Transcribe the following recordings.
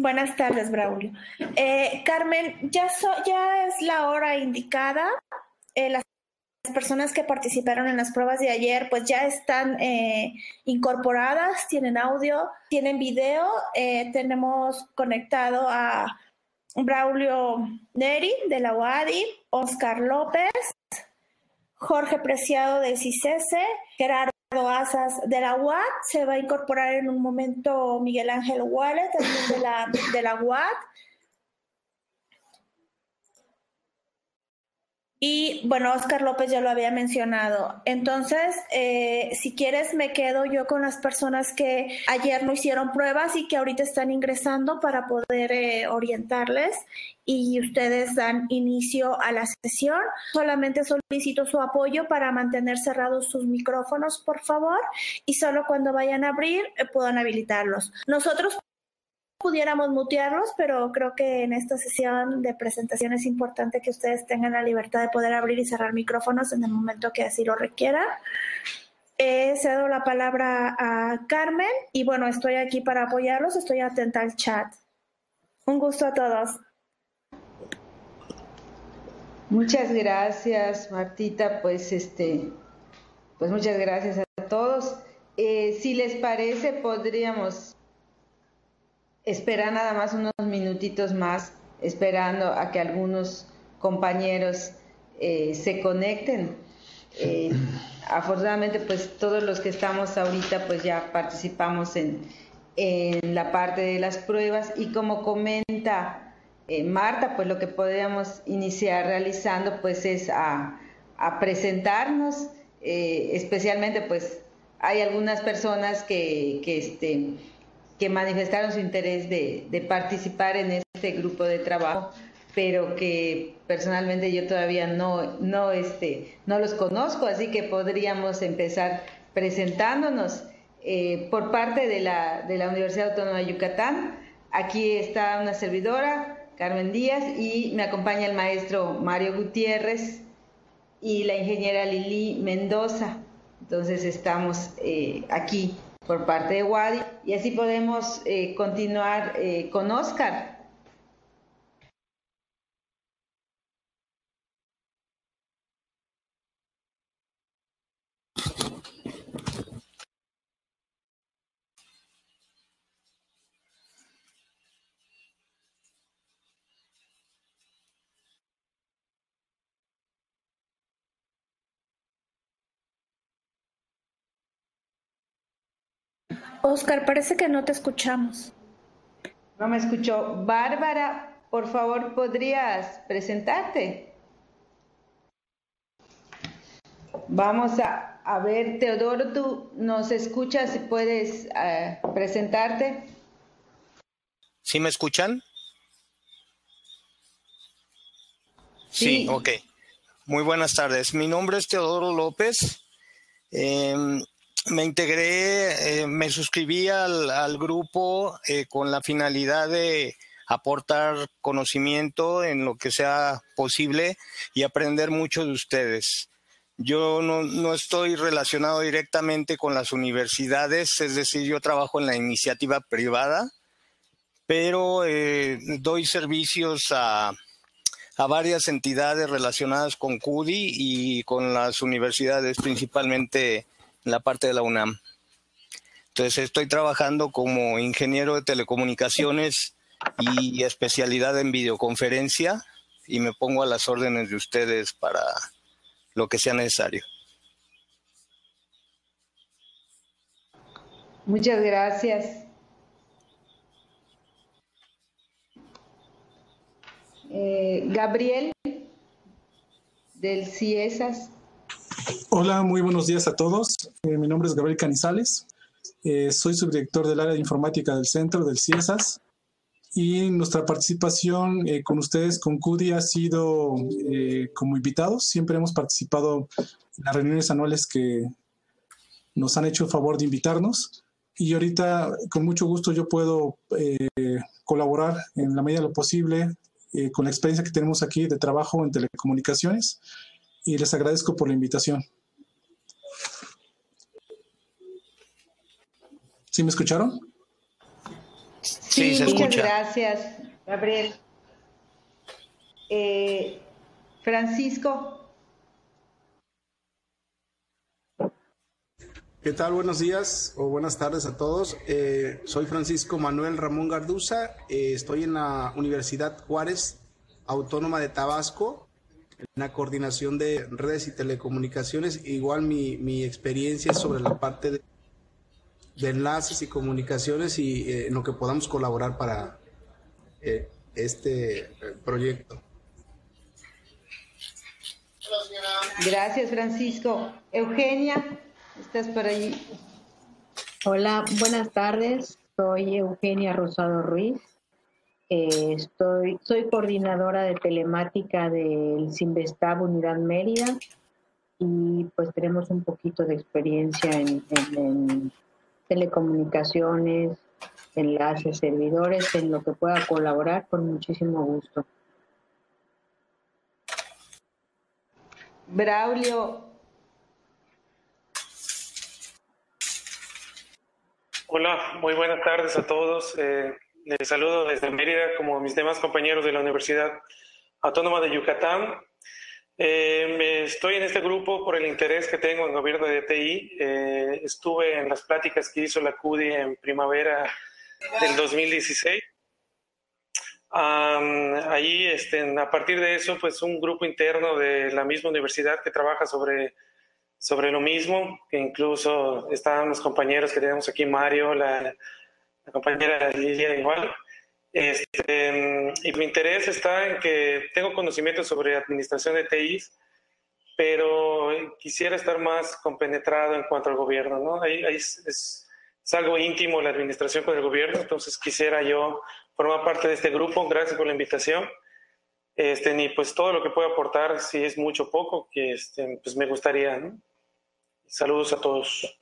Buenas tardes, Braulio. Carmen, ya es la hora indicada. Las personas que participaron en las pruebas de ayer pues ya están incorporadas, tienen audio, tienen video. Tenemos conectado a Braulio Neri de la UADY, Oscar López, Jorge Preciado de CICESE, Gerardo Asas de la UAT, se va a incorporar en un momento Miguel Ángel Wallet, también de la UAT. Y bueno, Oscar López ya lo había mencionado. Entonces, si quieres, me quedo yo con las personas que ayer no hicieron pruebas y que ahorita están ingresando para poder orientarles, y ustedes dan inicio a la sesión. Solamente solicito su apoyo para mantener cerrados sus micrófonos, por favor, y solo cuando vayan a abrir puedan habilitarlos. Nosotros pudiéramos mutearlos, pero creo que en esta sesión de presentación es importante que ustedes tengan la libertad de poder abrir y cerrar micrófonos en el momento que así lo requiera. Cedo la palabra a Carmen y bueno, estoy aquí para apoyarlos, estoy atenta al chat. Un gusto a todos. Muchas gracias, Martita, pues muchas gracias a todos. Si les parece, podríamos esperar nada más unos minutitos más, esperando a que algunos compañeros se conecten. Afortunadamente, pues todos los que estamos ahorita, pues ya participamos en la parte de las pruebas, y como comenta Marta, pues lo que podríamos iniciar realizando pues es a presentarnos, especialmente pues hay algunas personas que manifestaron su interés de participar en este grupo de trabajo, pero que personalmente yo todavía no los conozco, así que podríamos empezar presentándonos. Por parte de la Universidad Autónoma de Yucatán, aquí está una servidora, Carmen Díaz, y me acompaña el maestro Mario Gutiérrez y la ingeniera Lili Mendoza. Entonces estamos aquí por parte de UADY, y así podemos continuar con Oscar. Oscar, parece que no te escuchamos. No me escuchó. Bárbara, por favor, ¿podrías presentarte? Vamos a ver, Teodoro, ¿tú nos escuchas y puedes presentarte? ¿Sí me escuchan? Sí, ok. Muy buenas tardes. Mi nombre es Teodoro López. Me integré, me suscribí al grupo con la finalidad de aportar conocimiento en lo que sea posible y aprender mucho de ustedes. Yo no estoy relacionado directamente con las universidades, es decir, yo trabajo en la iniciativa privada, pero doy servicios a varias entidades relacionadas con CUDI y con las universidades, principalmente en la parte de la UNAM. Entonces estoy trabajando como ingeniero de telecomunicaciones y especialidad en videoconferencia, y me pongo a las órdenes de ustedes para lo que sea necesario. Muchas gracias. Gabriel, del CIESAS. Hola, muy buenos días a todos. Mi nombre es Gabriel Canizales. Soy subdirector del área de informática del centro del CIESAS. Y nuestra participación con ustedes, con CUDI, ha sido como invitados. Siempre hemos participado en las reuniones anuales que nos han hecho el favor de invitarnos. Y ahorita, con mucho gusto, yo puedo colaborar en la medida de lo posible con la experiencia que tenemos aquí de trabajo en telecomunicaciones. Y les agradezco por la invitación. ¿Sí me escucharon? Sí, se escucha. Muchas gracias, Gabriel. Francisco. ¿Qué tal? Buenos días o buenas tardes a todos. Soy Francisco Manuel Ramón Garduza. Estoy en la Universidad Juárez Autónoma de Tabasco, en la coordinación de redes y telecomunicaciones. Igual mi experiencia es sobre la parte de enlaces y comunicaciones y en lo que podamos colaborar para este proyecto. Gracias, Francisco. Eugenia, ¿estás por allí? Hola, buenas tardes. Soy Eugenia Rosado Ruiz. Soy coordinadora de telemática del Cinvestav Unidad Mérida y pues tenemos un poquito de experiencia en telecomunicaciones, enlaces, servidores, en lo que pueda colaborar con muchísimo gusto. Braulio. Hola, muy buenas tardes a todos. Les saludo desde Mérida como mis demás compañeros de la Universidad Autónoma de Yucatán. Estoy en este grupo por el interés que tengo en gobierno de TI. Estuve en las pláticas que hizo la CUDI en primavera del 2016. Ahí, a partir de eso, pues un grupo interno de la misma universidad que trabaja sobre lo mismo, que incluso estaban los compañeros que tenemos aquí, Mario, la compañera Lilia igual. Y mi interés está en que tengo conocimiento sobre administración de TIs, pero quisiera estar más compenetrado en cuanto al gobierno, ¿no? Ahí es algo íntimo la administración con el gobierno, entonces quisiera yo formar parte de este grupo. Gracias por la invitación. Y pues todo lo que pueda aportar, si es mucho o poco, que pues me gustaría, ¿no? Saludos a todos.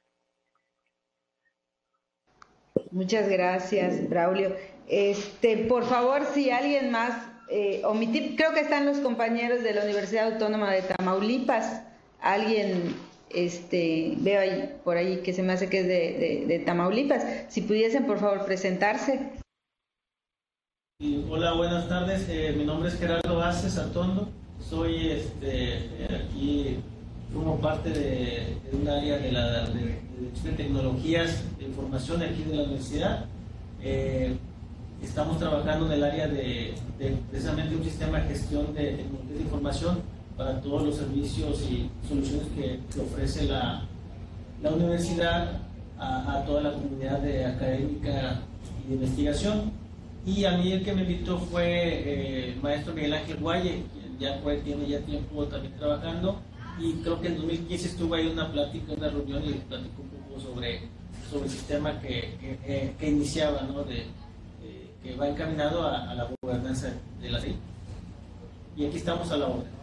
Muchas gracias, Braulio. Por favor, si alguien más omitir, creo que están los compañeros de la Universidad Autónoma de Tamaulipas. Alguien, veo ahí, por ahí que se me hace que es de Tamaulipas. Si pudiesen, por favor, presentarse. Hola, buenas tardes. Mi nombre es Gerardo Vázquez Atondo. Soy aquí, formo parte de un área de tecnologías de información aquí de la universidad. Estamos trabajando en el área de precisamente un sistema de gestión de tecnologías de información para todos los servicios y soluciones que ofrece la universidad a toda la comunidad académica y de investigación. Y a mí el que me invitó fue el maestro Miguel Ángel Guaye, quien tiene ya tiempo también trabajando, y creo que en 2015 estuvo ahí una plática, una reunión, y platicó un poco sobre el sistema que iniciaba, ¿no? Que va encaminado a la gobernanza de la TI. Y aquí estamos a la orden.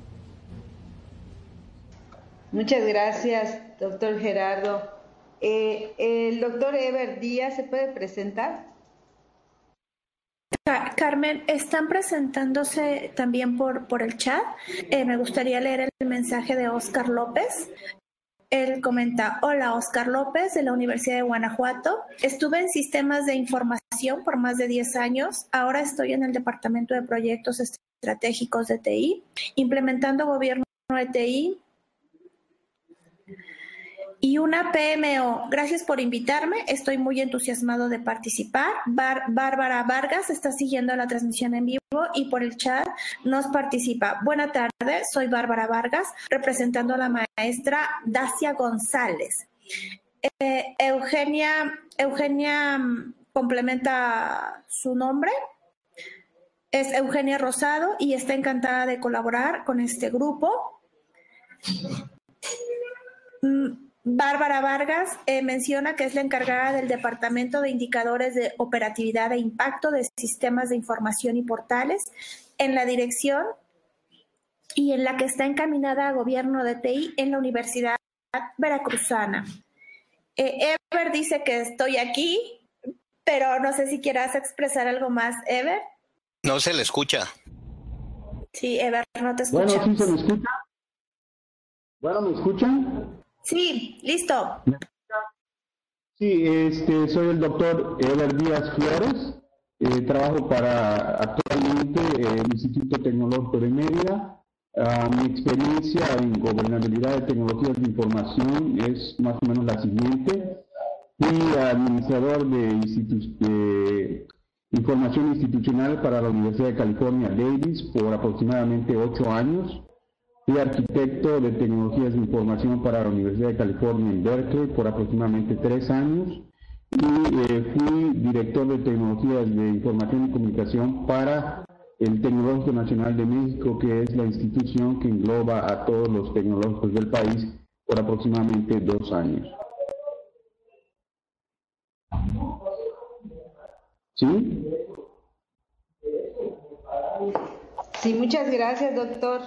Muchas gracias, doctor Gerardo. El doctor Ever Díaz, ¿se puede presentar? Carmen, están presentándose también por el chat. Me gustaría leer el mensaje de Oscar López. Él comenta: hola, Oscar López, de la Universidad de Guanajuato. Estuve en sistemas de información por más de 10 años. Ahora estoy en el Departamento de Proyectos Estratégicos de TI, implementando gobierno de TI y una PMO. Gracias por invitarme. Estoy muy entusiasmado de participar. Bárbara Vargas está siguiendo la transmisión en vivo y por el chat nos participa. Buena tarde, soy Bárbara Vargas, representando a la maestra Dacia González. Eugenia complementa su nombre. Es Eugenia Rosado y está encantada de colaborar con este grupo. Bárbara Vargas menciona que es la encargada del Departamento de Indicadores de Operatividad e Impacto de Sistemas de Información y Portales en la dirección y en la que está encaminada a Gobierno de TI en la Universidad Veracruzana. Ever dice que estoy aquí, pero no sé si quieras expresar algo más, Ever. No se le escucha. Sí, Ever, no te escuchamos. Bueno, ¿sí se me escucha? Bueno, ¿me escuchan? Sí, listo. Sí, soy el doctor Eder Díaz Flores. Trabajo actualmente el Instituto Tecnológico de Mérida. Mi experiencia en gobernabilidad de tecnologías de información es más o menos la siguiente. Fui administrador de información institucional para la Universidad de California, Davis, por aproximadamente 8 años. Fui arquitecto de tecnologías de información para la Universidad de California en Berkeley por aproximadamente 3 años. Y fui director de tecnologías de información y comunicación para el Tecnológico Nacional de México, que es la institución que engloba a todos los tecnológicos del país, por aproximadamente 2 años. ¿Sí? Sí, muchas gracias, doctor.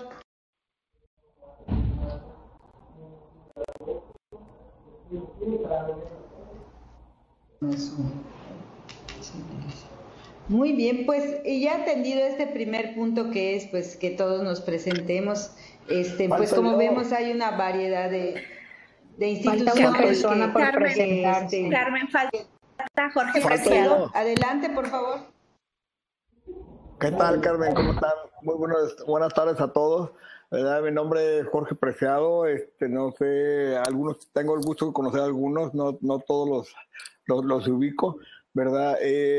Muy bien, pues ya atendido este primer punto, que es pues que todos nos presentemos, pues como vemos hay una variedad de instituciones. Carmen, falta Jorge Preciado. Adelante, por favor. ¿Qué tal, Carmen? ¿Cómo están? Muy buenas tardes a todos. Mi nombre es Jorge Preciado. No sé, tengo el gusto de conocer a algunos, no todos los ubico, ¿verdad?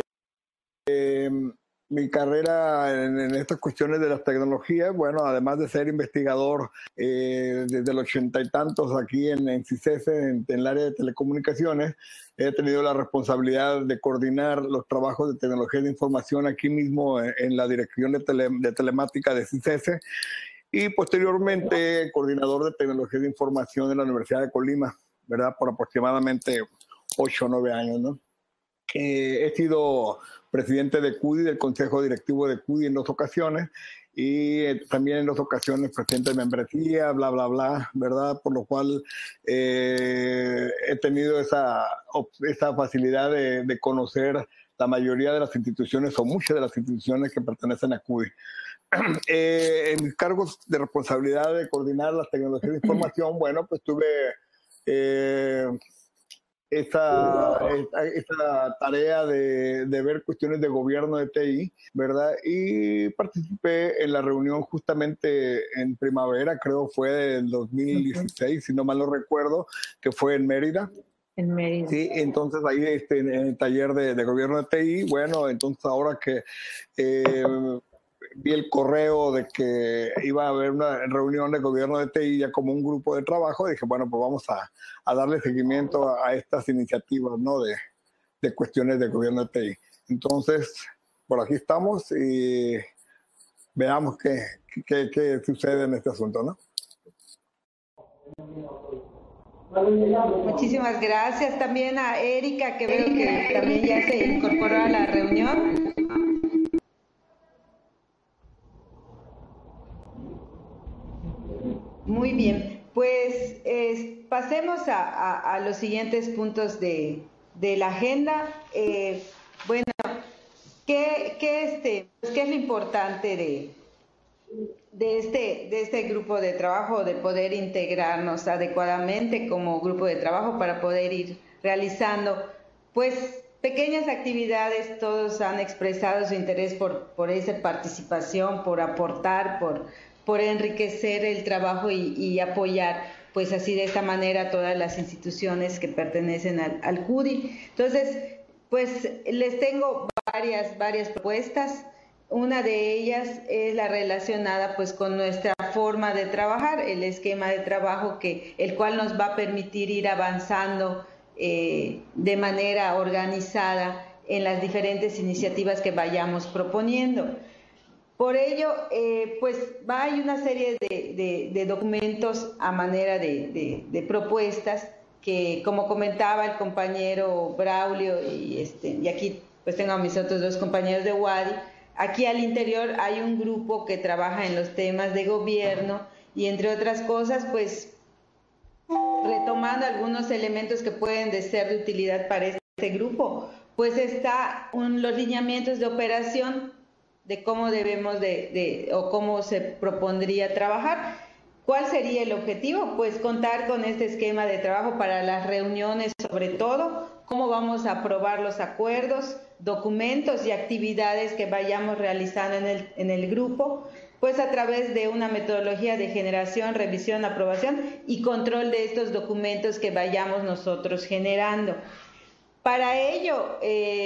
Mi carrera en estas cuestiones de las tecnologías, bueno, además de ser investigador desde los 80 y tantos aquí en CICESE, en el área de telecomunicaciones, he tenido la responsabilidad de coordinar los trabajos de tecnología de información aquí mismo en la dirección de telemática de CICESE, y posteriormente coordinador de tecnología de información en la Universidad de Colima, ¿verdad? Por aproximadamente 8 o 9 años, ¿no? He sido presidente de CUDI, del Consejo Directivo de CUDI en 2 ocasiones, y también en 2 ocasiones presidente de membresía, bla, bla, bla, ¿verdad? Por lo cual he tenido esa facilidad de conocer la mayoría de las instituciones o muchas de las instituciones que pertenecen a CUDI. En mis cargos de responsabilidad de coordinar las tecnologías de información, bueno, pues tuve esta tarea de ver cuestiones de gobierno de TI, ¿verdad? Y participé en la reunión justamente en primavera, creo fue del 2016, si no mal no recuerdo, que fue en Mérida. En Mérida. Sí, entonces ahí en el taller de gobierno de TI, bueno, entonces ahora que vi el correo de que iba a haber una reunión de gobierno de TI ya como un grupo de trabajo, dije, bueno, pues vamos a darle seguimiento a estas iniciativas, ¿no? De cuestiones de gobierno de TI. Entonces, por aquí estamos y veamos qué sucede en este asunto, ¿no? Muchísimas gracias también a Erika, que veo que también ya se incorporó a la reunión. Muy bien, pues pasemos a los siguientes puntos de la agenda. Bueno, ¿qué es lo importante de este grupo de trabajo, de poder integrarnos adecuadamente como grupo de trabajo para poder ir realizando pues pequeñas actividades? Todos han expresado su interés por esa participación, por aportar, por enriquecer el trabajo y apoyar pues así de esta manera todas las instituciones que pertenecen al CUDI. Entonces, pues les tengo varias propuestas. Una de ellas es la relacionada pues con nuestra forma de trabajar, el esquema de trabajo el cual nos va a permitir ir avanzando de manera organizada en las diferentes iniciativas que vayamos proponiendo. Por ello, pues hay una serie de documentos a manera de propuestas que, como comentaba el compañero Braulio, y aquí pues tengo a mis otros 2 compañeros de UADY, aquí al interior hay un grupo que trabaja en los temas de gobierno y, entre otras cosas, pues retomando algunos elementos que pueden ser de utilidad para este grupo, pues está los lineamientos de operación de cómo debemos o cómo se propondría trabajar. ¿Cuál sería el objetivo? Pues contar con este esquema de trabajo para las reuniones, sobre todo cómo vamos a aprobar los acuerdos, documentos y actividades que vayamos realizando en el grupo, pues a través de una metodología de generación, revisión, aprobación y control de estos documentos que vayamos nosotros generando. Para ello,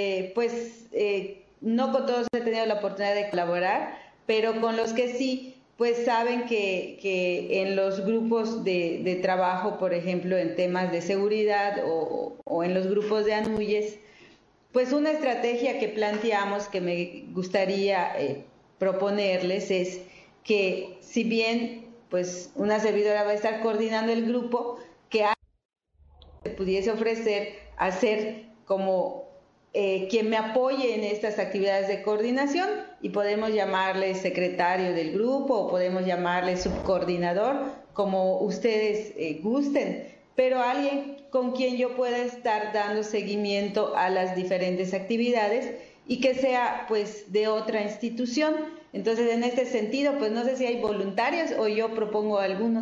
no con todos he tenido la oportunidad de colaborar, pero con los que sí, pues saben que en los grupos de trabajo, por ejemplo, en temas de seguridad o en los grupos de ANUYES, pues una estrategia que planteamos que me gustaría proponerles es que si bien pues una servidora va a estar coordinando el grupo, que se pudiese ofrecer hacer como quien me apoye en estas actividades de coordinación, y podemos llamarle secretario del grupo o podemos llamarle subcoordinador, como ustedes gusten, pero alguien con quien yo pueda estar dando seguimiento a las diferentes actividades y que sea pues de otra institución. Entonces, en este sentido, pues no sé si hay voluntarios o yo propongo algunos.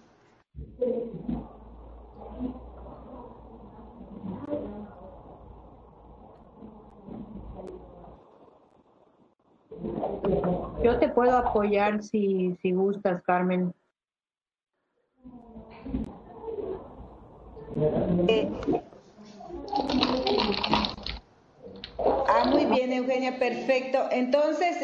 Yo te puedo apoyar si gustas, Carmen. Muy bien, Eugenia, perfecto. Entonces,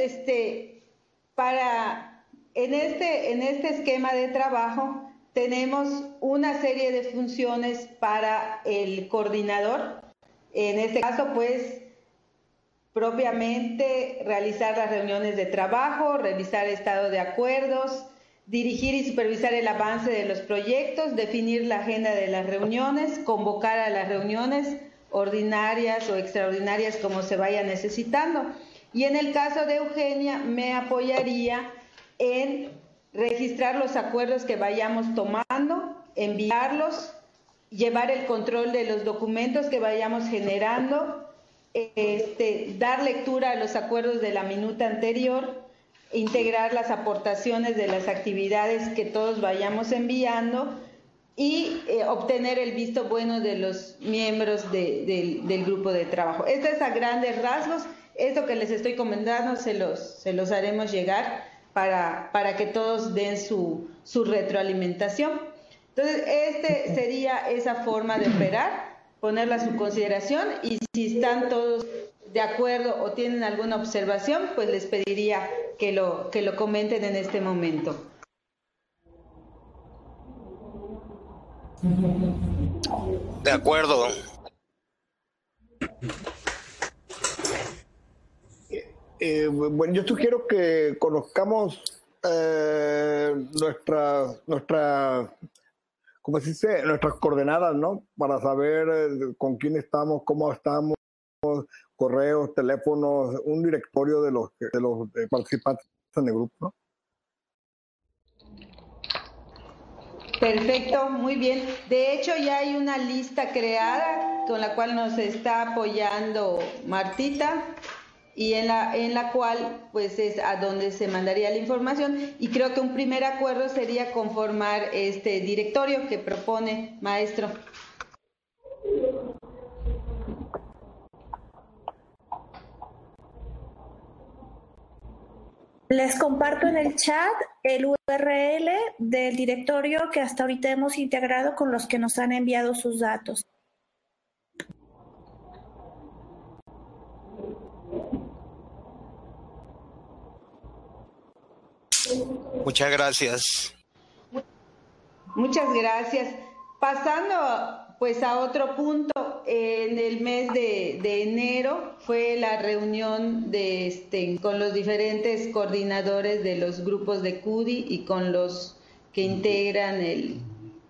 en este esquema de trabajo tenemos una serie de funciones para el coordinador. En este caso, pues, propiamente realizar las reuniones de trabajo, revisar estado de acuerdos, dirigir y supervisar el avance de los proyectos, definir la agenda de las reuniones, convocar a las reuniones ordinarias o extraordinarias como se vaya necesitando. Y en el caso de Eugenia, me apoyaría en registrar los acuerdos que vayamos tomando, enviarlos, llevar el control de los documentos que vayamos generando, dar lectura a los acuerdos de la minuta anterior, integrar las aportaciones de las actividades que todos vayamos enviando y obtener el visto bueno de los miembros del grupo de trabajo. Esto es a grandes rasgos. Esto que les estoy comentando se los haremos llegar para que todos den su retroalimentación. Entonces, sería esa forma de operar, ponerla a su consideración, y si están todos de acuerdo o tienen alguna observación, pues les pediría que lo comenten en este momento. De acuerdo. Bueno, yo sugiero que conozcamos ¿cómo se dice? Nuestras coordenadas, ¿no? Para saber con quién estamos, cómo estamos, correos, teléfonos, un directorio de los participantes en el grupo, ¿no? Perfecto, muy bien. De hecho, ya hay una lista creada con la cual nos está apoyando Martita, y en la cual pues es a donde se mandaría la información, y creo que un primer acuerdo sería conformar este directorio que propone maestro. Les comparto en el chat el URL del directorio que hasta ahorita hemos integrado con los que nos han enviado sus datos. Muchas gracias. Muchas gracias. Pasando pues a otro punto, en el mes de enero fue la reunión con los diferentes coordinadores de los grupos de CUDI y con los que integran el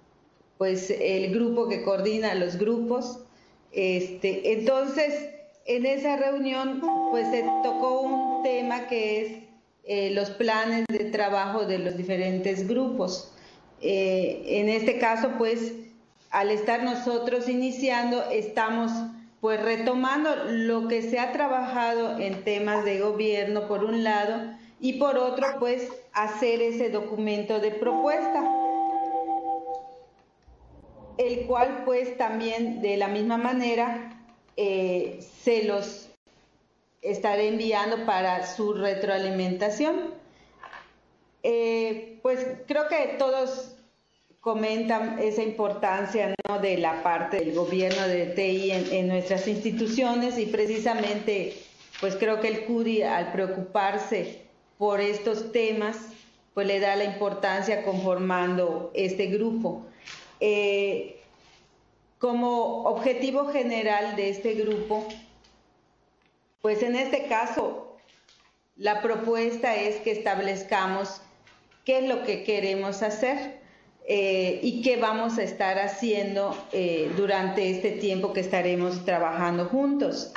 grupo que coordina los grupos. Entonces, en esa reunión pues se tocó un tema que es los planes de trabajo de los diferentes grupos. En este caso, pues, al estar nosotros iniciando, estamos pues retomando lo que se ha trabajado en temas de gobierno por un lado, y por otro pues hacer ese documento de propuesta. el cual pues también de la misma manera se los estaré enviando para su retroalimentación. Pues creo que todos comentan esa importancia, ¿no?, de la parte del gobierno de TI en nuestras instituciones, y precisamente pues creo que el CUDI, al preocuparse por estos temas, pues le da la importancia conformando este grupo. Como objetivo general de este grupo, pues en este caso la propuesta es que establezcamos qué es lo que queremos hacer y qué vamos a estar haciendo durante este tiempo que estaremos trabajando juntos.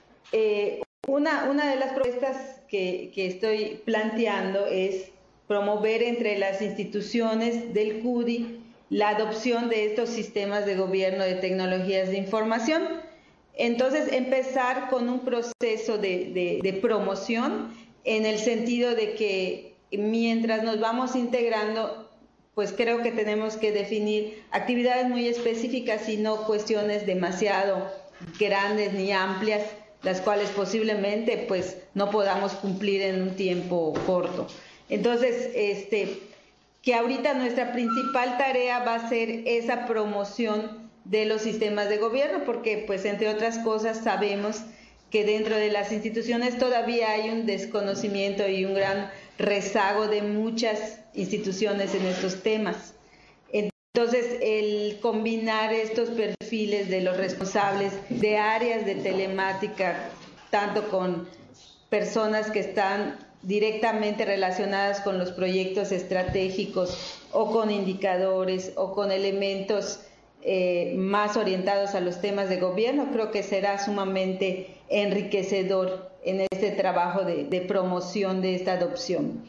Una de las propuestas que estoy planteando es promover entre las instituciones del CUDI la adopción de estos sistemas de gobierno de tecnologías de información. Entonces, empezar con un proceso de promoción, en el sentido de que mientras nos vamos integrando, pues creo que tenemos que definir actividades muy específicas y no cuestiones demasiado grandes ni amplias, las cuales posiblemente pues no podamos cumplir en un tiempo corto. Entonces, que ahorita nuestra principal tarea va a ser esa promoción de los sistemas de gobierno, porque pues entre otras cosas sabemos que dentro de las instituciones todavía hay un desconocimiento y un gran rezago de muchas instituciones en estos temas. Entonces, el combinar estos perfiles de los responsables de áreas de telemática, tanto con personas que están directamente relacionadas con los proyectos estratégicos o con indicadores o con elementos más orientados a los temas de gobierno, creo que será sumamente enriquecedor en este trabajo de promoción de esta adopción.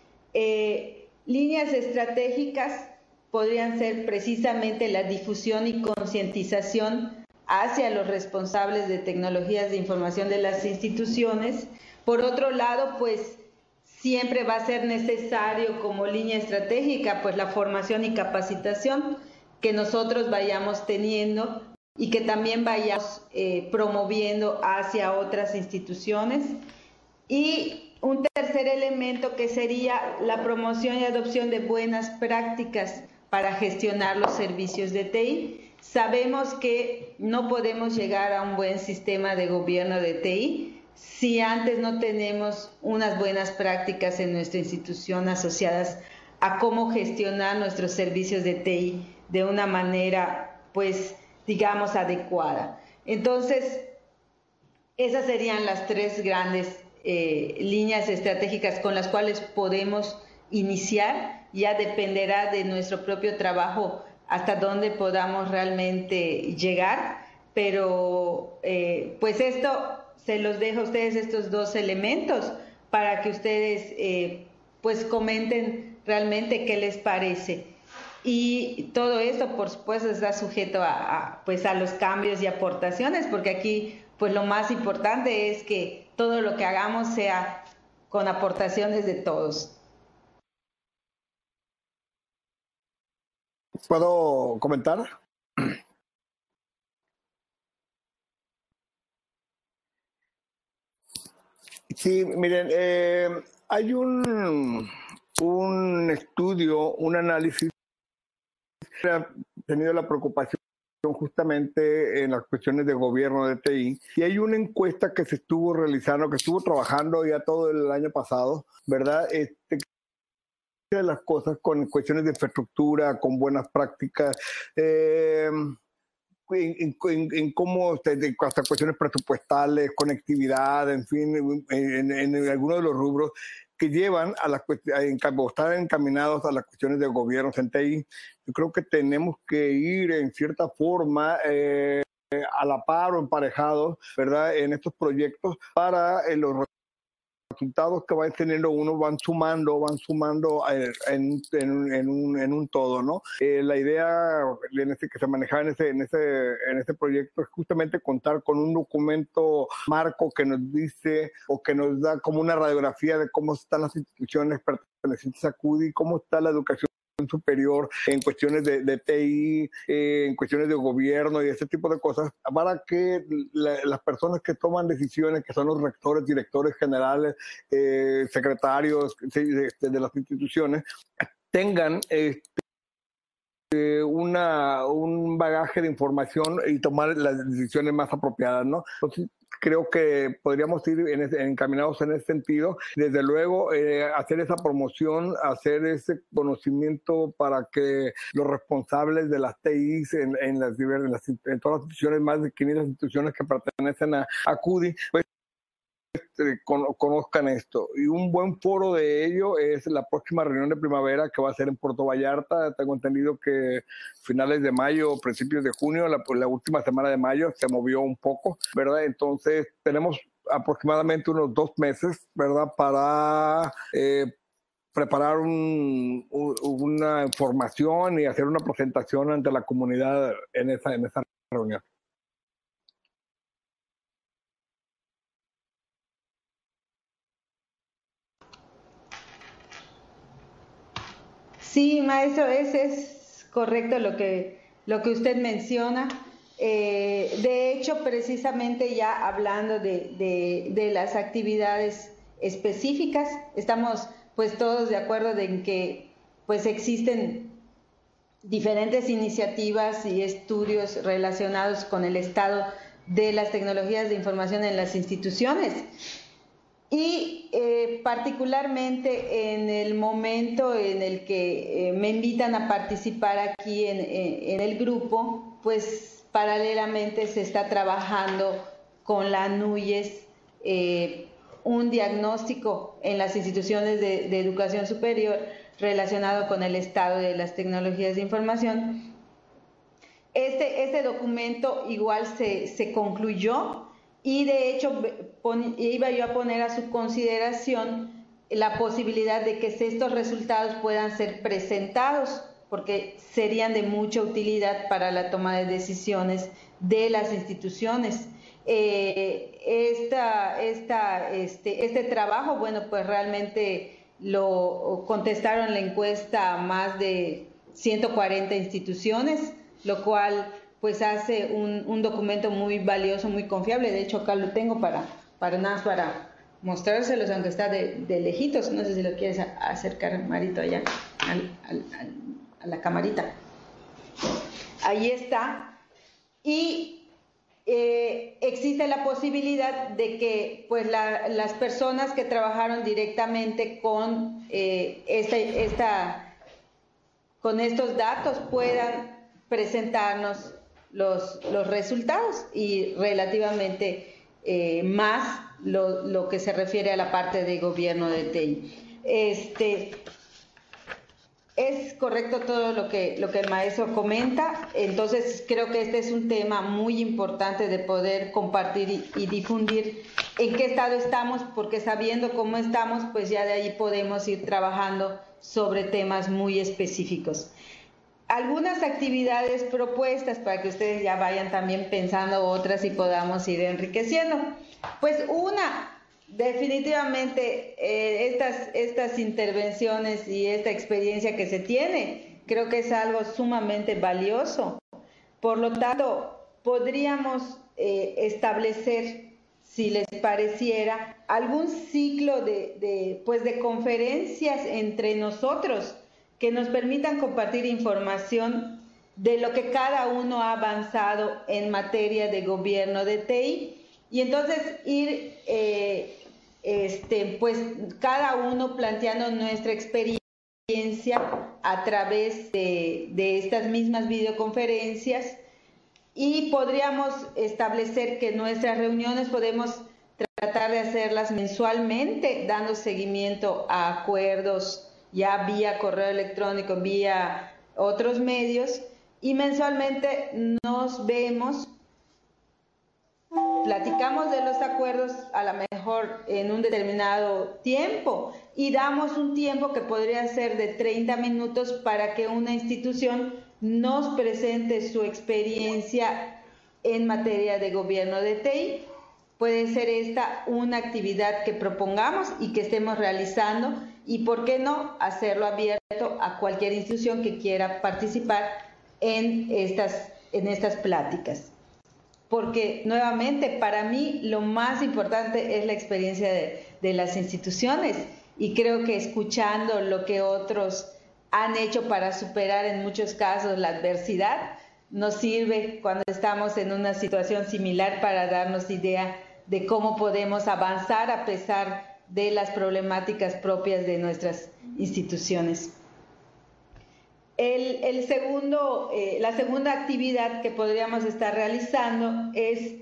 Líneas estratégicas podrían ser precisamente la difusión y concientización hacia los responsables de tecnologías de información de las instituciones. Por otro lado, pues siempre va a ser necesario como línea estratégica pues la formación y capacitación que nosotros vayamos teniendo y que también vayamos promoviendo hacia otras instituciones. Y un tercer elemento que sería la promoción y adopción de buenas prácticas para gestionar los servicios de TI. Sabemos que no podemos llegar a un buen sistema de gobierno de TI si antes no tenemos unas buenas prácticas en nuestra institución asociadas a cómo gestionar nuestros servicios de TI de una manera, pues, digamos, adecuada. Entonces, esas serían las tres grandes líneas estratégicas con las cuales podemos iniciar. Ya dependerá de nuestro propio trabajo hasta dónde podamos realmente llegar, pero pues esto se los dejo a ustedes, estos dos elementos, para que ustedes pues comenten realmente qué les parece. Y todo esto, por supuesto, está sujeto pues a los cambios y aportaciones, porque aquí pues lo más importante es que todo lo que hagamos sea con aportaciones de todos. ¿Puedo comentar? Sí, miren, hay un estudio, un análisis que ha tenido la preocupación justamente en las cuestiones de gobierno de TI, y hay una encuesta que se estuvo realizando, que estuvo trabajando ya todo el año pasado, ¿verdad? De las cosas con cuestiones de infraestructura, con buenas prácticas, en cómo hasta cuestiones presupuestales, conectividad, en fin, en algunos de los rubros que llevan a las estar encaminados a las cuestiones de gobiernos en TI. Yo creo que tenemos que ir en cierta forma a la par o emparejados, ¿verdad?, en estos proyectos para los resultados que va teniendo uno van sumando en un todo, ¿no? La idea que se manejaba en ese proyecto es justamente contar con un documento marco que nos dice o que nos da como una radiografía de cómo están las instituciones pertenecientes a CUDI, cómo está la educación superior, en cuestiones de TI, en cuestiones de gobierno y ese tipo de cosas, para que las personas que toman decisiones, que son los rectores, directores generales, secretarios de las instituciones, tengan un bagaje de información y tomar las decisiones más apropiadas, ¿no? Entonces, creo que podríamos ir encaminados en ese sentido. Desde luego, hacer esa promoción, hacer ese conocimiento para que los responsables de las TIs en todas las instituciones, más de 500 instituciones que pertenecen a CUDI, pues conozcan esto. Y un buen foro de ello es la próxima reunión de primavera que va a ser en Puerto Vallarta. Tengo entendido que finales de mayo, principios de junio, la última semana de mayo se movió un poco, ¿verdad? Entonces tenemos aproximadamente unos 2 meses, ¿verdad? Para preparar una información y hacer una presentación ante la comunidad en esa reunión. Sí, maestro, ese es correcto lo que usted menciona. De hecho, precisamente ya hablando de las actividades específicas, estamos pues todos de acuerdo en que pues existen diferentes iniciativas y estudios relacionados con el estado de las tecnologías de información en las instituciones. Y particularmente en el momento en el que me invitan a participar aquí en el grupo, pues paralelamente se está trabajando con la NUYES un diagnóstico en las instituciones de educación superior relacionado con el estado de las tecnologías de información. Este documento igual se concluyó. Y de hecho iba yo a poner a su consideración la posibilidad de que estos resultados puedan ser presentados, porque serían de mucha utilidad para la toma de decisiones de las instituciones. Este trabajo, bueno, pues realmente lo contestaron en la encuesta a más de 140 instituciones, lo cual pues hace un documento muy valioso, muy confiable. De hecho, acá lo tengo para mostrárselos, aunque está de lejitos. No sé si lo quieres acercar, Marito, allá a la camarita. Ahí está. Y existe la posibilidad de que pues las personas que trabajaron directamente con con estos datos puedan presentarnos los resultados y relativamente más lo que se refiere a la parte de gobierno de TI. Es correcto todo lo que el maestro comenta, entonces creo que este es un tema muy importante de poder compartir y difundir en qué estado estamos, porque sabiendo cómo estamos, pues ya de ahí podemos ir trabajando sobre temas muy específicos. Algunas actividades propuestas para que ustedes ya vayan también pensando otras y podamos ir enriqueciendo. Pues definitivamente estas intervenciones y esta experiencia que se tiene, creo que es algo sumamente valioso. Por lo tanto, podríamos establecer, si les pareciera, algún ciclo de conferencias entre nosotros que nos permitan compartir información de lo que cada uno ha avanzado en materia de gobierno de TI, y entonces ir pues cada uno planteando nuestra experiencia a través de estas mismas videoconferencias, y podríamos establecer que nuestras reuniones podemos tratar de hacerlas mensualmente, dando seguimiento a acuerdos ya vía correo electrónico, vía otros medios, y mensualmente nos vemos, platicamos de los acuerdos a lo mejor en un determinado tiempo y damos un tiempo que podría ser de 30 minutos para que una institución nos presente su experiencia en materia de gobierno de TI. Puede ser esta una actividad que propongamos y que estemos realizando, y, ¿por qué no?, hacerlo abierto a cualquier institución que quiera participar en estas pláticas. Porque, nuevamente, para mí lo más importante es la experiencia de las instituciones, y creo que escuchando lo que otros han hecho para superar en muchos casos la adversidad, nos sirve cuando estamos en una situación similar para darnos idea de cómo podemos avanzar a pesar de las problemáticas propias de nuestras instituciones. La segunda actividad que podríamos estar realizando es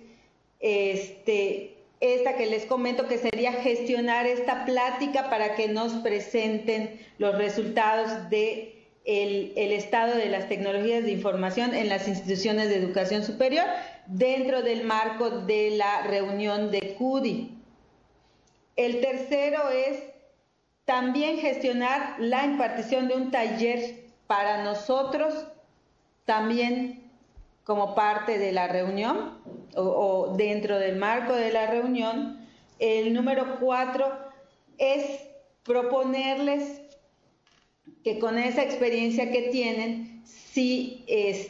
esta que les comento, que sería gestionar esta plática para que nos presenten los resultados del estado de las tecnologías de información en las instituciones de educación superior dentro del marco de la reunión de CUDI. El tercero es también gestionar la impartición de un taller para nosotros, también como parte de la reunión o dentro del marco de la reunión. El número 4 es proponerles que con esa experiencia que tienen, si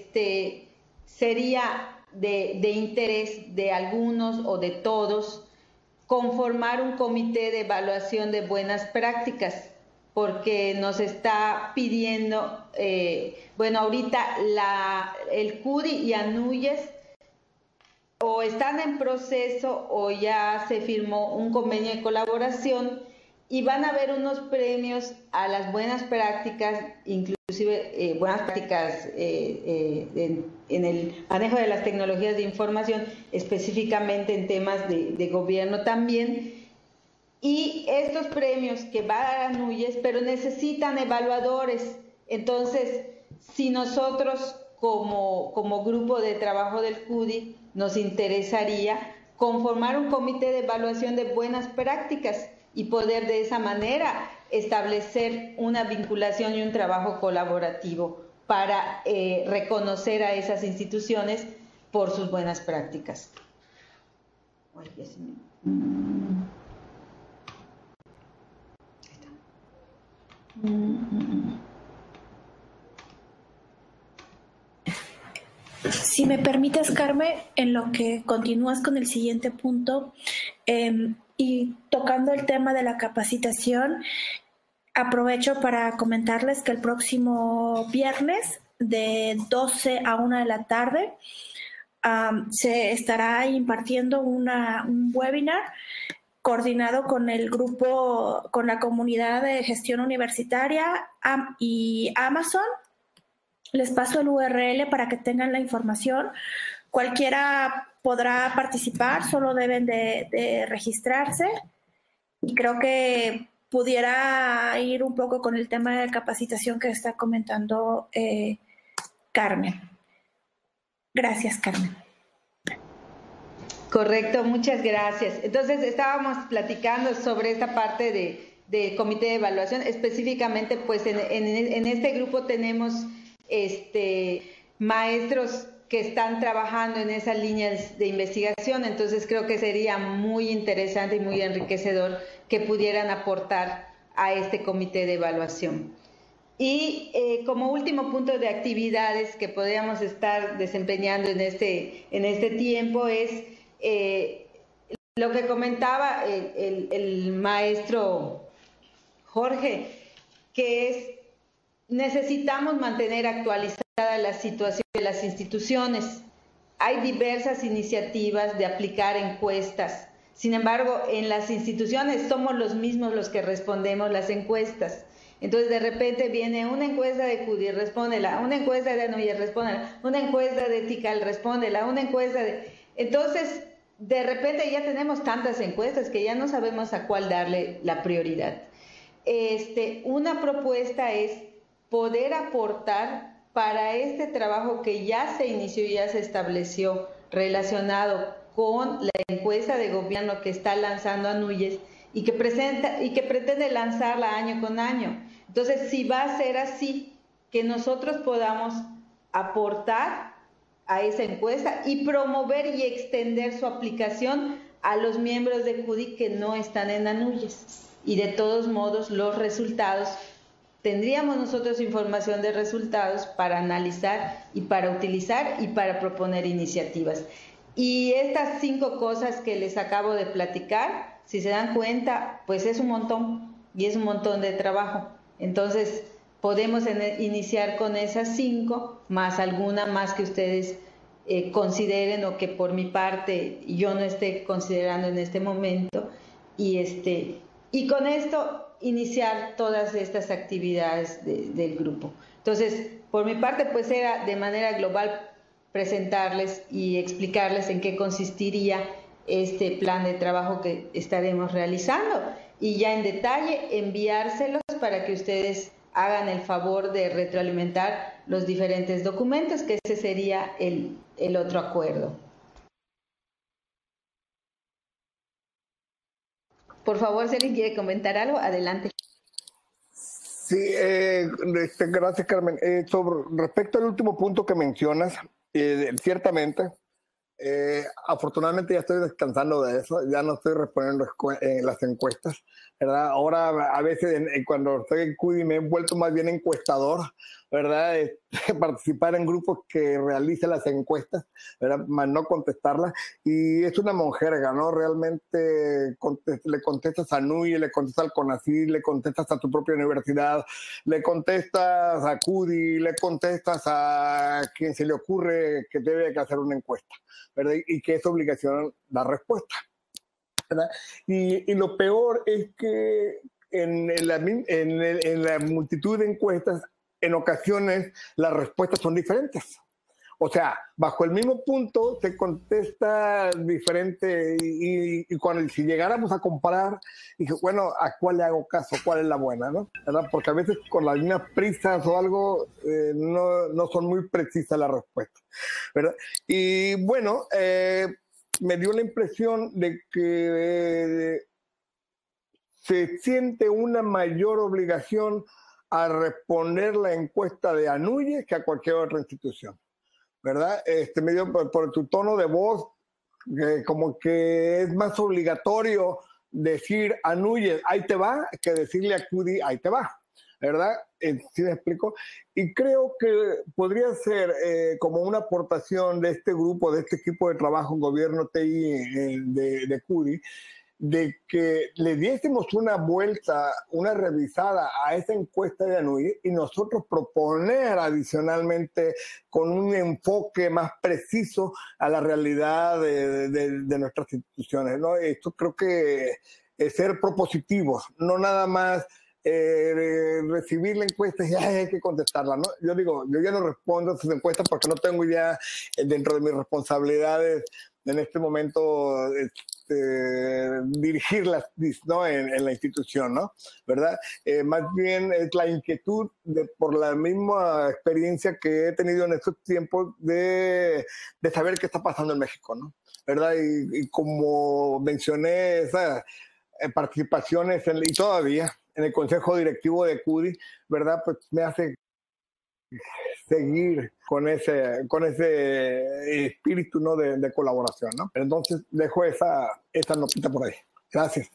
sería de interés de algunos o de todos conformar un comité de evaluación de buenas prácticas, porque nos está pidiendo, ahorita el CUDI y ANUYES o están en proceso o ya se firmó un convenio de colaboración, y van a haber unos premios a las buenas prácticas, inclusive buenas prácticas en el manejo de las tecnologías de información, específicamente en temas de gobierno también. Y estos premios que va a dar ANUYES, pero necesitan evaluadores. Entonces, si nosotros como grupo de trabajo del CUDI nos interesaría conformar un comité de evaluación de buenas prácticas y poder de esa manera establecer una vinculación y un trabajo colaborativo para reconocer a esas instituciones por sus buenas prácticas. Si me permites, Carmen, en lo que continúas con el siguiente punto y tocando el tema de la capacitación, aprovecho para comentarles que el próximo viernes de 12 a 1 de la tarde se estará impartiendo un webinar coordinado con el grupo, con la comunidad de gestión universitaria y Amazon. Les paso el URL para que tengan la información. Cualquiera podrá participar, solo deben de registrarse. Y creo que pudiera ir un poco con el tema de capacitación que está comentando Carmen. Gracias, Carmen. Correcto, muchas gracias. Entonces, estábamos platicando sobre esta parte de comité de evaluación. Específicamente, pues en este grupo tenemos maestros que están trabajando en esas líneas de investigación, entonces creo que sería muy interesante y muy enriquecedor que pudieran aportar a este comité de evaluación. Y como último punto de actividades que podríamos estar desempeñando en este tiempo es lo que comentaba el maestro Jorge, que es necesitamos mantener actualizada la situación de las instituciones. Hay diversas iniciativas de aplicar encuestas. Sin embargo, en las instituciones somos los mismos los que respondemos las encuestas. Entonces, de repente viene una encuesta de CUDI, respóndela, una encuesta de ANUYES, respóndela, una encuesta de TICAL, respóndela, una encuesta de... Entonces, de repente ya tenemos tantas encuestas que ya no sabemos a cuál darle la prioridad. Una propuesta es poder aportar para este trabajo que ya se inició y ya se estableció relacionado con la encuesta de gobierno que está lanzando ANUYES y que pretende lanzarla año con año. Entonces, si va a ser así, que nosotros podamos aportar a esa encuesta y promover y extender su aplicación a los miembros de CUDI que no están en ANUYES. y de todos modos los resultados, tendríamos nosotros información de resultados para analizar y para utilizar y para proponer iniciativas. Y estas 5 cosas que les acabo de platicar, si se dan cuenta, pues es un montón y es un montón de trabajo. Entonces, podemos iniciar con esas 5, más alguna más que ustedes consideren o que por mi parte yo no esté considerando en este momento. Y con esto iniciar todas estas actividades del grupo. Entonces, por mi parte, pues era de manera global presentarles y explicarles en qué consistiría este plan de trabajo que estaremos realizando y ya en detalle enviárselos para que ustedes hagan el favor de retroalimentar los diferentes documentos, que ese sería el otro acuerdo. Por favor, si alguien quiere comentar algo, adelante. Sí, gracias, Carmen. Respecto al último punto que mencionas, ciertamente, afortunadamente ya estoy descansando de eso, ya no estoy respondiendo las encuestas, ¿verdad? Ahora, a veces, cuando estoy en CUDI, me he vuelto más bien encuestador, ¿verdad? Participar en grupos que realicen las encuestas, ¿verdad? Más no contestarlas. Y es una monjerga, ¿no? Realmente le contestas a NUY, le contestas al CONACYT, le contestas a tu propia universidad, le contestas a CUDI, le contestas a quien se le ocurre que debe hacer una encuesta, ¿verdad? Y que es obligación dar respuesta, ¿verdad? Y lo peor es que en la multitud de encuestas, en ocasiones las respuestas son diferentes. O sea, bajo el mismo punto se contesta diferente y si llegáramos a comparar, dije, bueno, ¿a cuál le hago caso? ¿Cuál es la buena? ¿No? ¿Verdad? Porque a veces con las mismas prisas o algo no son muy precisas las respuestas, ¿verdad? Y bueno, me dio la impresión de que se siente una mayor obligación a responder la encuesta de ANUYES que a cualquier otra institución, ¿verdad? Me dio por tu tono de voz, como que es más obligatorio decir ANUYES, ahí te va, que decirle a CUDI, ahí te va, ¿verdad? ¿Sí me explico? Y creo que podría ser como una aportación de este grupo, de este equipo de trabajo Gobierno TI de CUDI, de que le diésemos una vuelta, una revisada a esa encuesta de ANUYES y nosotros proponer adicionalmente con un enfoque más preciso a la realidad de nuestras instituciones, ¿no? Esto creo que es ser propositivos, no nada más recibir la encuesta y hay que contestarla, ¿no? Yo digo, yo ya no respondo a sus encuestas porque no tengo idea dentro de mis responsabilidades en este momento dirigirlas, ¿no? en la institución, ¿no? ¿Verdad? Más bien es la inquietud por la misma experiencia que he tenido en estos tiempos de saber qué está pasando en México, ¿no? ¿Verdad? Y como mencioné, esas participaciones y todavía en el Consejo Directivo de CUDI, ¿verdad? Pues me hace seguir con ese espíritu, ¿no? de colaboración, ¿no? Entonces dejo esa notita por ahí. Gracias.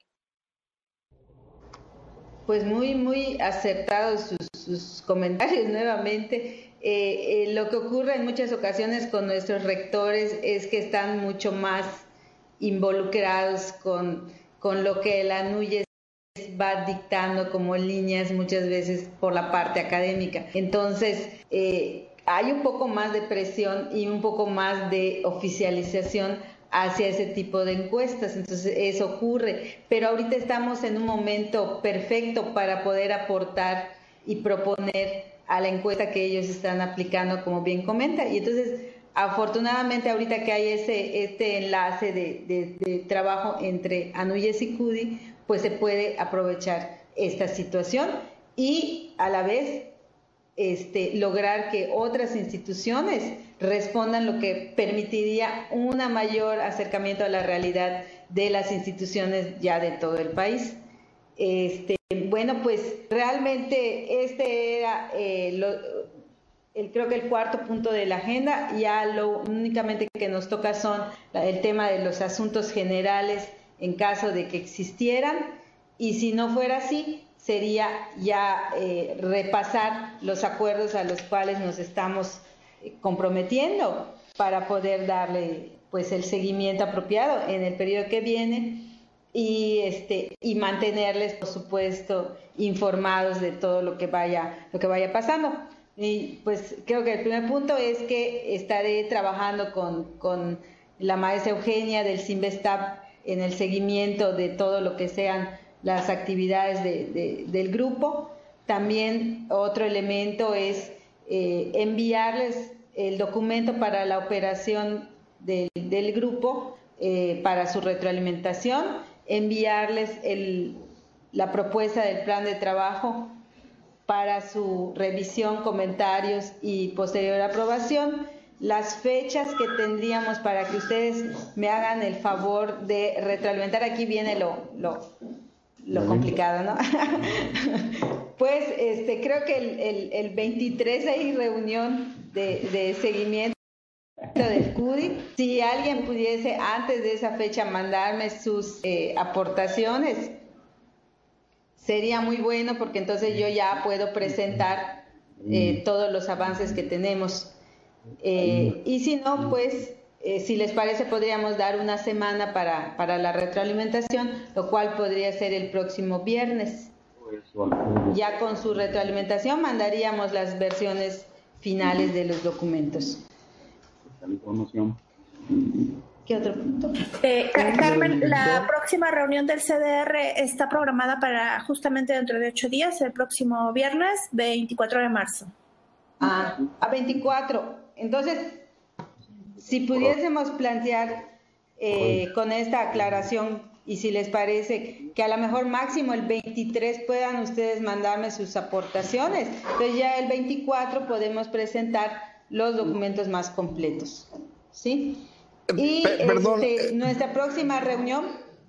Pues muy acertados sus comentarios nuevamente. Lo que ocurre en muchas ocasiones con nuestros rectores es que están mucho más involucrados con lo que el ANUYES va dictando como líneas muchas veces por la parte académica. Entonces, hay un poco más de presión y un poco más de oficialización hacia ese tipo de encuestas. Entonces, eso ocurre. Pero ahorita estamos en un momento perfecto para poder aportar y proponer a la encuesta que ellos están aplicando, como bien comenta. Y entonces, afortunadamente, ahorita que hay este enlace de trabajo entre ANUYES y CUDI, pues se puede aprovechar esta situación y a la vez lograr que otras instituciones respondan, lo que permitiría un mayor acercamiento a la realidad de las instituciones ya de todo el país. Bueno, pues realmente este era creo que el cuarto punto de la agenda. Ya lo únicamente que nos toca son el tema de los asuntos generales en caso de que existieran, y si no fuera así, sería ya repasar los acuerdos a los cuales nos estamos comprometiendo para poder darle pues el seguimiento apropiado en el periodo que viene y mantenerles, por supuesto, informados de todo lo que vaya pasando. Y pues creo que el primer punto es que estaré trabajando con la maestra Eugenia del Cinvestav en el seguimiento de todo lo que sean las actividades del grupo. También otro elemento es enviarles el documento para la operación del grupo, para su retroalimentación, enviarles la propuesta del plan de trabajo para su revisión, comentarios y posterior aprobación, las fechas que tendríamos para que ustedes me hagan el favor de retroalimentar. Aquí viene lo complicado, ¿no? Pues creo que el 23 hay reunión de seguimiento del CUDI. Si alguien pudiese antes de esa fecha mandarme sus aportaciones, sería muy bueno, porque entonces yo ya puedo presentar todos los avances que tenemos. Y si no, pues si les parece, podríamos dar una semana para la retroalimentación, lo cual podría ser el próximo viernes. Ya con su retroalimentación mandaríamos las versiones finales de los documentos. ¿Qué otro punto? Carmen, la próxima reunión del CDR está programada para justamente dentro de 8 días, el próximo viernes 24 de marzo. A 24. Entonces, si pudiésemos plantear con esta aclaración, y si les parece que a lo mejor máximo el 23 puedan ustedes mandarme sus aportaciones, pues ya el 24 podemos presentar los documentos más completos, ¿sí? Y perdón, nuestra próxima reunión.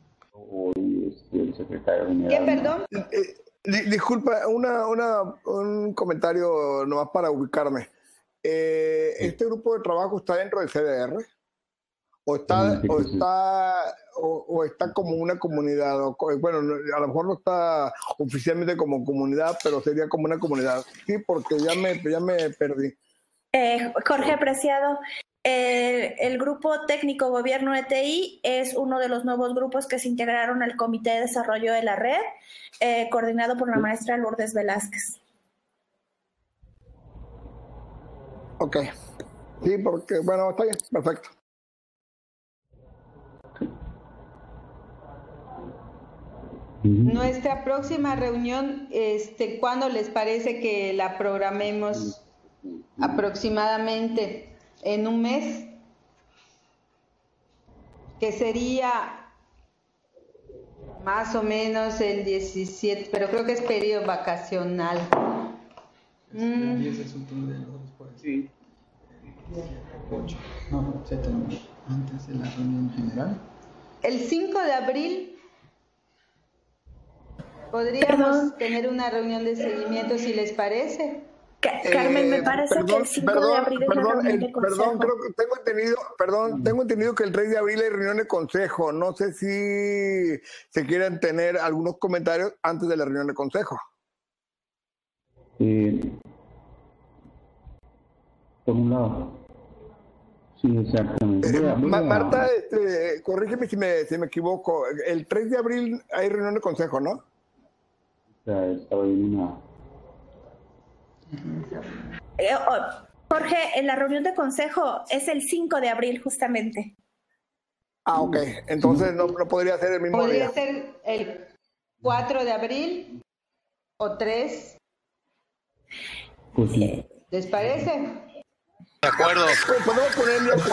¿Qué, perdón? Disculpa, un comentario nomás para ubicarme. ¿Este grupo de trabajo está dentro del CDR? ¿O está como una comunidad? Bueno, a lo mejor no está oficialmente como comunidad, pero sería como una comunidad. Sí, porque ya me perdí. Jorge Preciado, el Grupo Técnico Gobierno ETI es uno de los nuevos grupos que se integraron al Comité de Desarrollo de la Red, coordinado por la maestra Lourdes Velázquez. Ok. Sí, porque, bueno, está bien, perfecto. Nuestra próxima reunión, ¿cuándo les parece que la programemos? Aproximadamente en un mes, que sería más o menos el 17, pero creo que es periodo vacacional. Sí. 8. No, antes de la reunión general. El 5 de abril podríamos tener una reunión de seguimiento, si les parece. Carmen, me parece que el 5 de abril es la reunión de consejo. Creo que tengo entendido que el 3 de abril hay reunión de consejo. No sé si se quieren tener algunos comentarios antes de la reunión de consejo. Por un lado. Sí, exactamente. Marta, corrígeme si me equivoco. El 3 de abril hay reunión de consejo, ¿no? Estaba eliminado. Jorge, en la reunión de consejo es el 5 de abril justamente. Ah, ok. Entonces no podría ser el mismo día. Podría ser el 4 de abril o 3. Pues sí. ¿Les parece? De acuerdo. Pues podemos ponerle el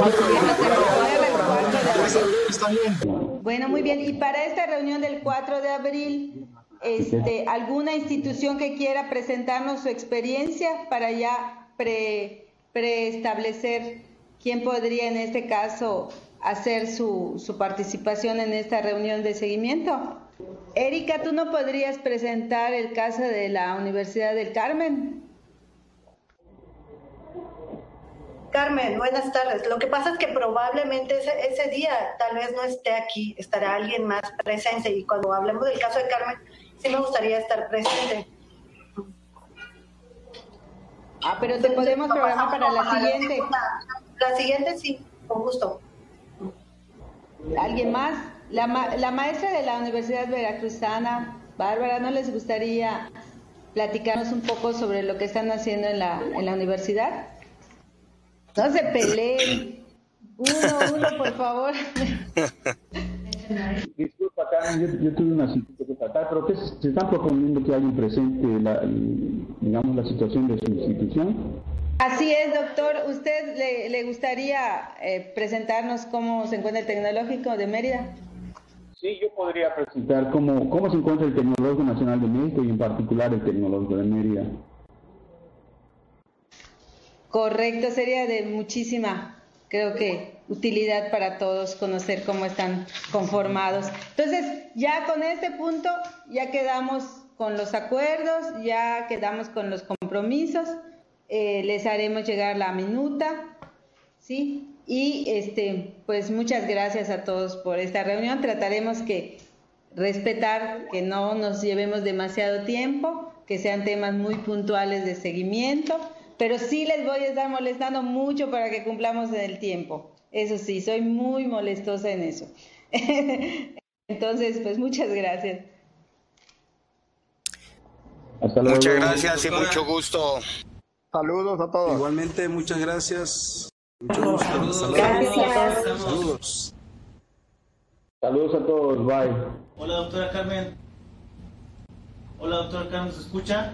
4 Bueno, muy bien. Y para esta reunión del 4 de abril, ¿alguna institución que quiera presentarnos su experiencia para ya preestablecer quién podría en este caso hacer su participación en esta reunión de seguimiento? Erika, ¿tú no podrías presentar el caso de la Universidad del Carmen? Carmen, buenas tardes. Lo que pasa es que probablemente ese día tal vez no esté aquí, estará alguien más presente, y cuando hablemos del caso de Carmen, sí me gustaría estar presente. Pero te podemos programar para la siguiente. La siguiente sí, con gusto. ¿Alguien más? La maestra de la Universidad Veracruzana, Bárbara, ¿no les gustaría platicarnos un poco sobre lo que están haciendo en la universidad? No se peleen. Uno, por favor. Disculpa, Carmen, yo tuve una situación que faltar, pero ¿qué se están proponiendo que alguien presente digamos, la situación de su institución? Así es, doctor. ¿Usted le gustaría presentarnos cómo se encuentra el Tecnológico de Mérida? Sí, yo podría presentar cómo se encuentra el Tecnológico Nacional de México y en particular el Tecnológico de Mérida. Correcto, sería de muchísima, creo que, utilidad para todos conocer cómo están conformados. Entonces, ya con este punto, ya quedamos con los acuerdos, ya quedamos con los compromisos, les haremos llegar la minuta, ¿sí? Y pues muchas gracias a todos por esta reunión. Trataremos que respetar, que no nos llevemos demasiado tiempo, que sean temas muy puntuales de seguimiento, pero sí les voy a estar molestando mucho para que cumplamos en el tiempo. Eso sí, soy muy molestosa en eso. Entonces, pues muchas gracias. Hasta luego. Muchas gracias y mucho gusto. Saludos a todos. Igualmente, muchas gracias. Mucho gusto. Saludos. Gracias. Saludos. Saludos a todos, bye. Hola, doctora Carmen. Hola, doctora Carmen, ¿se escucha?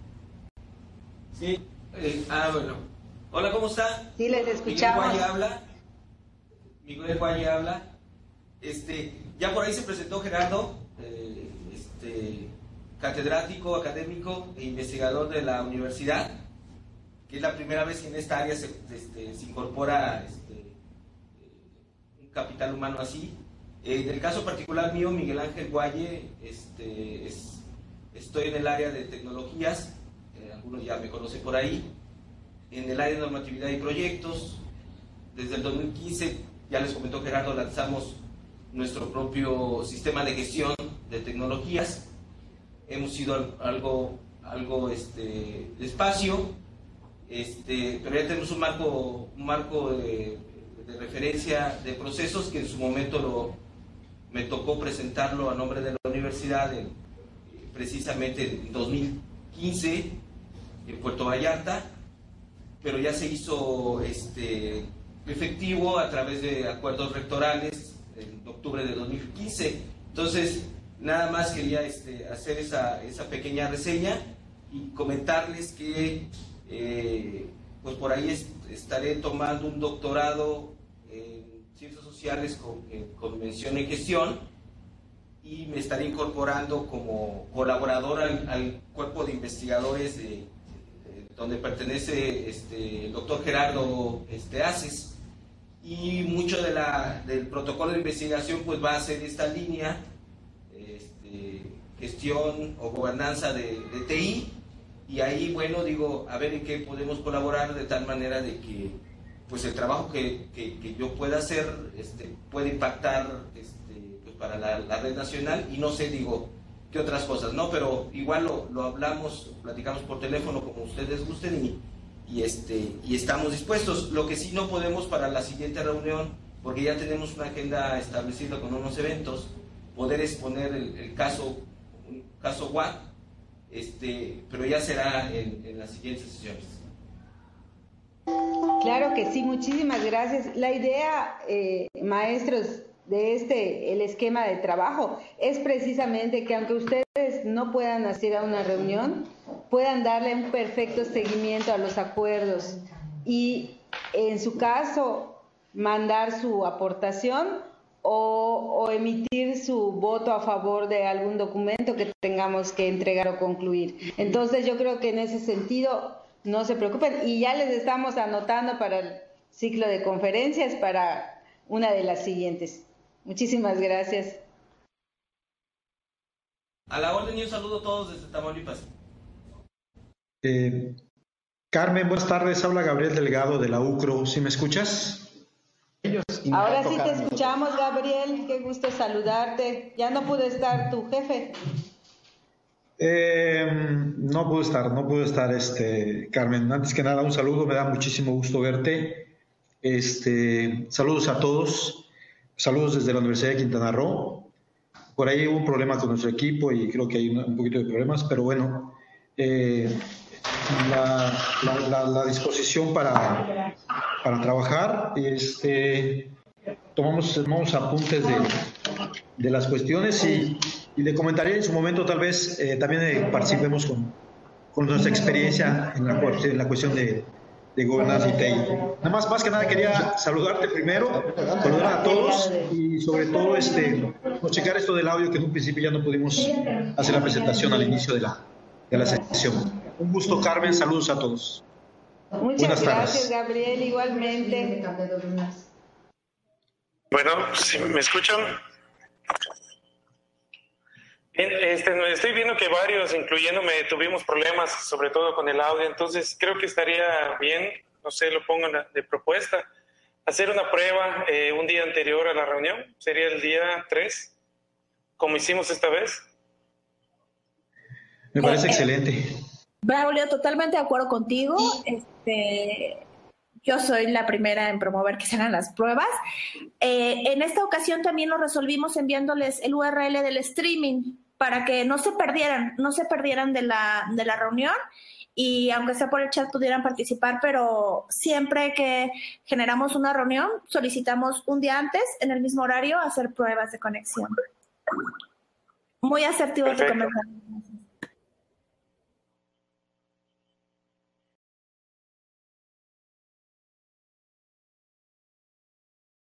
Sí. Bueno. Hola, ¿cómo está? Sí, les escuchamos. Miguel Guaya habla. Ya por ahí se presentó Gerardo, catedrático, académico e investigador de la universidad, que es la primera vez que en esta área se incorpora un capital humano así. En el caso particular mío, Miguel Ángel Guaye, estoy en el área de tecnologías, algunos ya me conocen por ahí, en el área de normatividad y proyectos. Desde el 2015, ya les comentó Gerardo, lanzamos nuestro propio sistema de gestión de tecnologías. Hemos ido algo despacio, pero ya tenemos un marco de referencia de procesos que en su momento me tocó presentarlo a nombre de la universidad precisamente en 2015 en Puerto Vallarta, pero ya se hizo efectivo a través de acuerdos rectorales en octubre de 2015. Entonces, nada más quería hacer esa pequeña reseña y comentarles que pues por ahí estaré tomando un doctorado en Ciencias Sociales con mención en gestión, y me estaré incorporando como colaborador al cuerpo de investigadores donde pertenece el doctor Gerardo Aces, y mucho del protocolo de investigación pues va a ser esta línea, gestión o gobernanza de TI, y ahí, bueno, a ver en qué podemos colaborar de tal manera de que pues el trabajo que yo pueda hacer puede impactar pues para la red nacional, y no sé, qué otras cosas, ¿no? Pero igual lo hablamos, platicamos por teléfono como ustedes gusten, y estamos dispuestos. Lo que sí no podemos para la siguiente reunión, porque ya tenemos una agenda establecida con unos eventos, poder exponer un caso WAC, pero ya será en las siguientes sesiones. Claro que sí, muchísimas gracias. La idea, maestros, de el esquema de trabajo es precisamente que aunque ustedes no puedan asistir a una reunión, puedan darle un perfecto seguimiento a los acuerdos y, en su caso, mandar su aportación o emitir su voto a favor de algún documento que tengamos que entregar o concluir. Entonces, yo creo que en ese sentido no se preocupen, y ya les estamos anotando para el ciclo de conferencias para una de las siguientes. Muchísimas gracias. A la orden, y un saludo a todos desde Tamaulipas. Carmen, buenas tardes. Habla Gabriel Delgado de la UCRO. ¿Sí me escuchas? Ahora sí te escuchamos, Gabriel. Qué gusto saludarte. Ya no pudo estar tu jefe. No pude estar, Carmen. Antes que nada, un saludo. Me da muchísimo gusto verte. Saludos a todos. Saludos desde la Universidad de Quintana Roo. Por ahí hubo un problema con nuestro equipo y creo que hay un poquito de problemas, pero bueno, la disposición para trabajar. Tomamos apuntes de las cuestiones y le comentaré en su momento, tal vez también participemos con nuestra experiencia en la cuestión de gobernanza y TI. Nada más que nada quería saludarte primero, saludar a todos y sobre todo checar esto del audio, que en un principio ya no pudimos hacer la presentación al inicio de la sesión. Un gusto, Carmen, saludos a todos. Muchas gracias, Gabriel, igualmente. Bueno, ¿sí me escuchan? Bien, estoy viendo que varios, incluyéndome, tuvimos problemas, sobre todo con el audio, entonces creo que estaría bien, no sé, lo pongo de propuesta, hacer una prueba un día anterior a la reunión, sería el día 3, como hicimos esta vez. Me parece excelente. Braulio, totalmente de acuerdo contigo. Yo soy la primera en promover que se hagan las pruebas. En esta ocasión también lo resolvimos enviándoles el URL del streaming para que no se perdieran de la reunión y aunque sea por el chat pudieran participar, pero siempre que generamos una reunión solicitamos un día antes, en el mismo horario, hacer pruebas de conexión. Muy asertivo tu comentario.